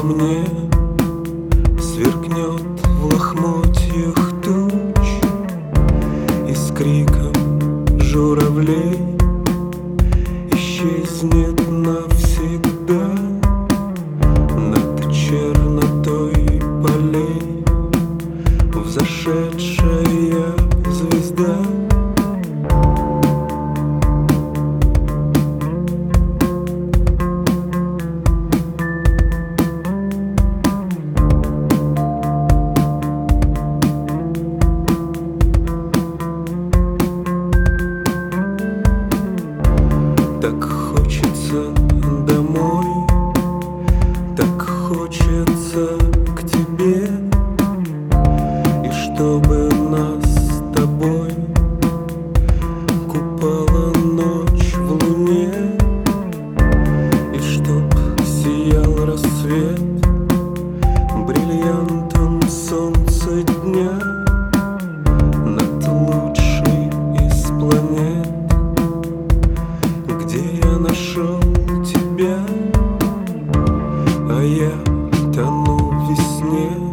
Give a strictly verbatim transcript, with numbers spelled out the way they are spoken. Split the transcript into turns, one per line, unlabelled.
мне сверкнет в лохмотьях туч, и с криком журавлей исчезнет навсегда над чернотой полей взошедшая звезда. Так хочется домой, так хочется к тебе, и чтобы нас с тобой купала ночь в луне, и чтоб сиял рассвет бриллиантом солнца дня над лучшей из планет, где я нашел тебя, а я тону в весне.